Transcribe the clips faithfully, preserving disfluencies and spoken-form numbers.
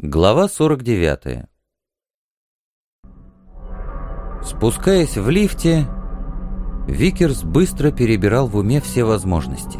Глава сорок девятая. Спускаясь в лифте, Викерс быстро перебирал в уме все возможности.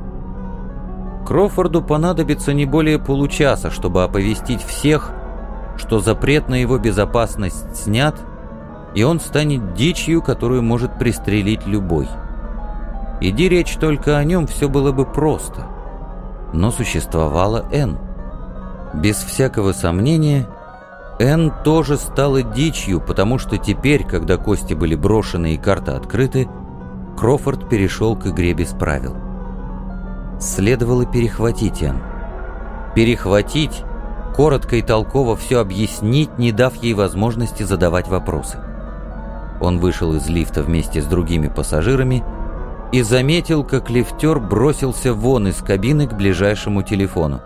Крофорду понадобится не более получаса, чтобы оповестить всех, что запрет на его безопасность снят, и он станет дичью, которую может пристрелить любой. Иди речь только о нем, все было бы просто. Но существовала Энн. Без всякого сомнения, Энн тоже стала дичью, потому что теперь, когда кости были брошены и карты открыты, Крофорд перешел к игре без правил. Следовало перехватить Энн. Перехватить, коротко и толково все объяснить, не дав ей возможности задавать вопросы. Он вышел из лифта вместе с другими пассажирами и заметил, как лифтер бросился вон из кабины к ближайшему телефону.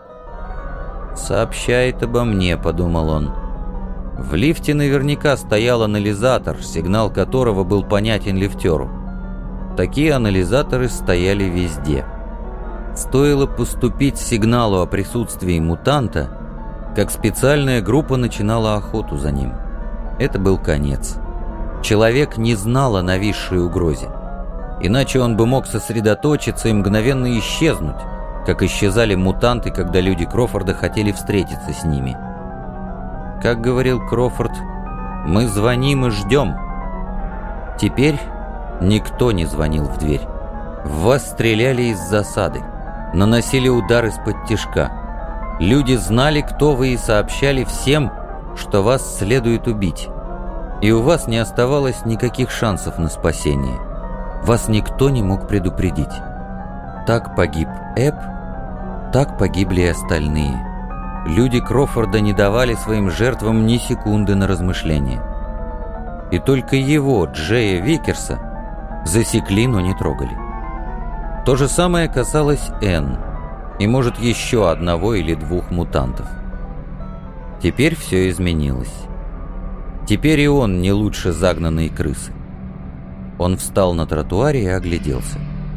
«Сообщает обо мне», — подумал он. В лифте наверняка стоял анализатор, сигнал которого был понятен лифтеру. Такие анализаторы стояли везде. Стоило поступить сигналу о присутствии мутанта, как специальная группа начинала охоту за ним. Это был конец. Человек не знал о нависшей угрозе. Иначе он бы мог сосредоточиться и мгновенно исчезнуть, как исчезали мутанты, когда люди Крофорда хотели встретиться с ними. Как говорил Крофорд, «Мы звоним и ждем». Теперь никто не звонил в дверь. В вас стреляли из засады, наносили удар из-под тишка. Люди знали, кто вы, и сообщали всем, что вас следует убить. И у вас не оставалось никаких шансов на спасение. Вас никто не мог предупредить. Так погиб Эб, так погибли и остальные. Люди Крофорда не давали своим жертвам ни секунды на размышление. И только его, Джея Викерса, засекли, но не трогали. То же самое касалось Энн и, может, еще одного или двух мутантов. Теперь все изменилось. Теперь и он не лучше загнанной крысы. Он встал на тротуаре и огляделся.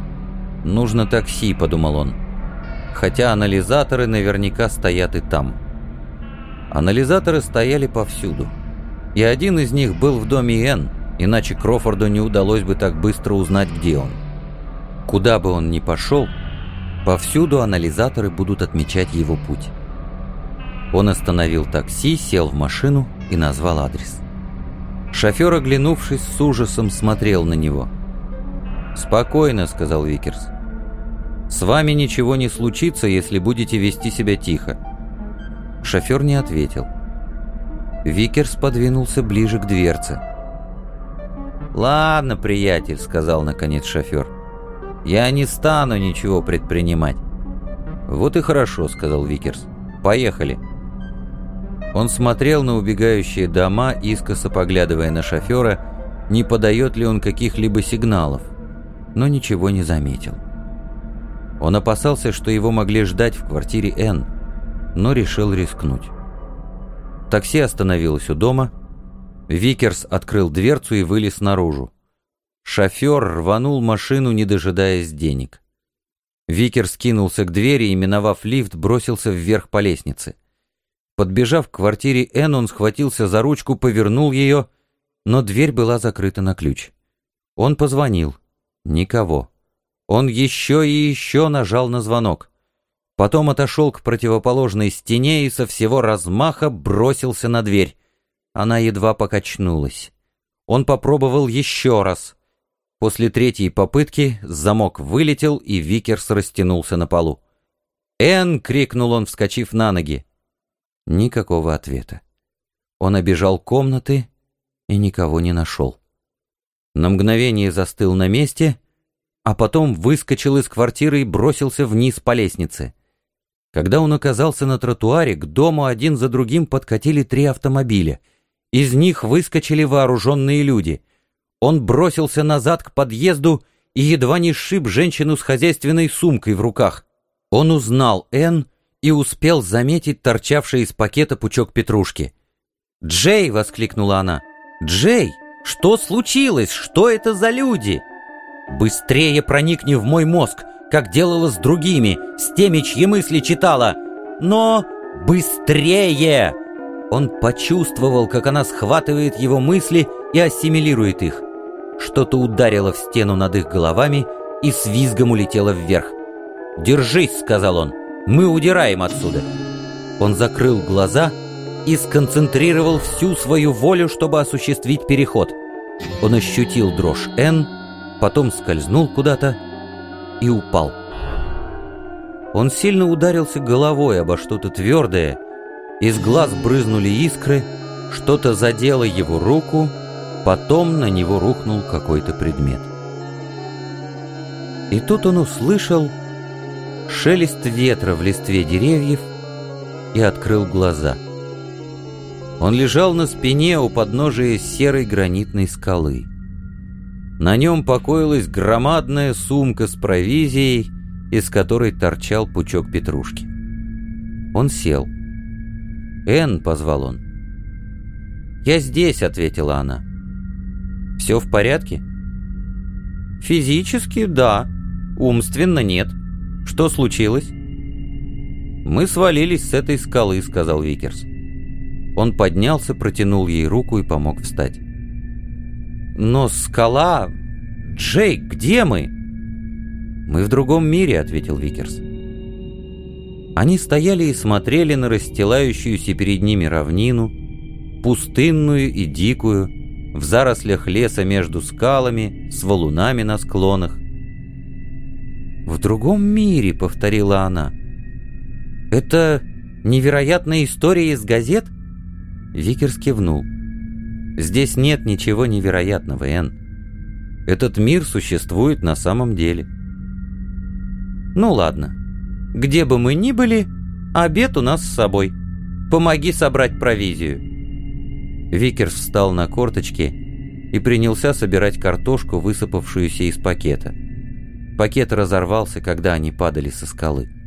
«Нужно такси», — подумал он, хотя анализаторы наверняка стоят и там. Анализаторы стояли повсюду, и один из них был в доме Энн, иначе Крофорду не удалось бы так быстро узнать, где он. Куда бы он ни пошел, повсюду анализаторы будут отмечать его путь. Он остановил такси, сел в машину и назвал адрес. Шофер, оглянувшись, с ужасом смотрел на него. «Спокойно», — сказал Викерс. «С вами ничего не случится, если будете вести себя тихо». Шофер не ответил. Викерс подвинулся ближе к дверце. «Ладно, приятель», — сказал наконец шофер. «Я не стану ничего предпринимать». «Вот и хорошо», — сказал Викерс. «Поехали». Он смотрел на убегающие дома, искоса поглядывая на шофера, не подает ли он каких-либо сигналов, но ничего не заметил. Он опасался, что его могли ждать в квартире Энн, но решил рискнуть. Такси остановилось у дома. Викерс открыл дверцу и вылез наружу. Шофер рванул машину, не дожидаясь денег. Викерс кинулся к двери и, миновав лифт, бросился вверх по лестнице. Подбежав к квартире Энн, он схватился за ручку, повернул ее, но дверь была закрыта на ключ. Он позвонил. Никого. Он еще и еще нажал на звонок. Потом отошел к противоположной стене и со всего размаха бросился на дверь. Она едва покачнулась. Он попробовал еще раз. После третьей попытки замок вылетел, и Викерс растянулся на полу. «Энн!» — крикнул он, вскочив на ноги. Никакого ответа. Он обежал комнаты и никого не нашел. На мгновение застыл на месте, а потом выскочил из квартиры и бросился вниз по лестнице. Когда он оказался на тротуаре, к дому один за другим подкатили три автомобиля. Из них выскочили вооруженные люди. Он бросился назад к подъезду и едва не сшиб женщину с хозяйственной сумкой в руках. Он узнал Энн и успел заметить торчавший из пакета пучок петрушки. «Джей!» — воскликнула она. «Джей! Что случилось? Что это за люди?» «Быстрее проникни в мой мозг, как делала с другими, с теми, чьи мысли читала!» «Но...» «Быстрее!» Он почувствовал, как она схватывает его мысли и ассимилирует их. Что-то ударило в стену над их головами и с визгом улетело вверх. «Держись!» — сказал он. «Мы удираем отсюда!» Он закрыл глаза и сконцентрировал всю свою волю, чтобы осуществить переход. Он ощутил дрожь Энн, потом скользнул куда-то и упал. Он сильно ударился головой обо что-то твердое, из глаз брызнули искры, что-то задело его руку, потом на него рухнул какой-то предмет. И тут он услышал шелест ветра в листве деревьев и открыл глаза. Он лежал на спине у подножия серой гранитной скалы. На нем покоилась громадная сумка с провизией, из которой торчал пучок петрушки. Он сел. «Энн», — позвал он. «Я здесь», — ответила она. «Все в порядке?» «Физически, да. Умственно, нет. Что случилось?» «Мы свалились с этой скалы», — сказал Викерс. Он поднялся, протянул ей руку и помог встать. «Но скала... Джейк, где мы?» «Мы в другом мире», — ответил Викерс. Они стояли и смотрели на расстилающуюся перед ними равнину, пустынную и дикую, в зарослях леса между скалами, с валунами на склонах. «В другом мире», — повторила она. «Это невероятная история из газет?» Викерс кивнул. «Здесь нет ничего невероятного, Энн. Этот мир существует на самом деле». «Ну ладно. Где бы мы ни были, обед у нас с собой. Помоги собрать провизию». Викерс встал на корточки и принялся собирать картошку, высыпавшуюся из пакета. Пакет разорвался, когда они падали со скалы.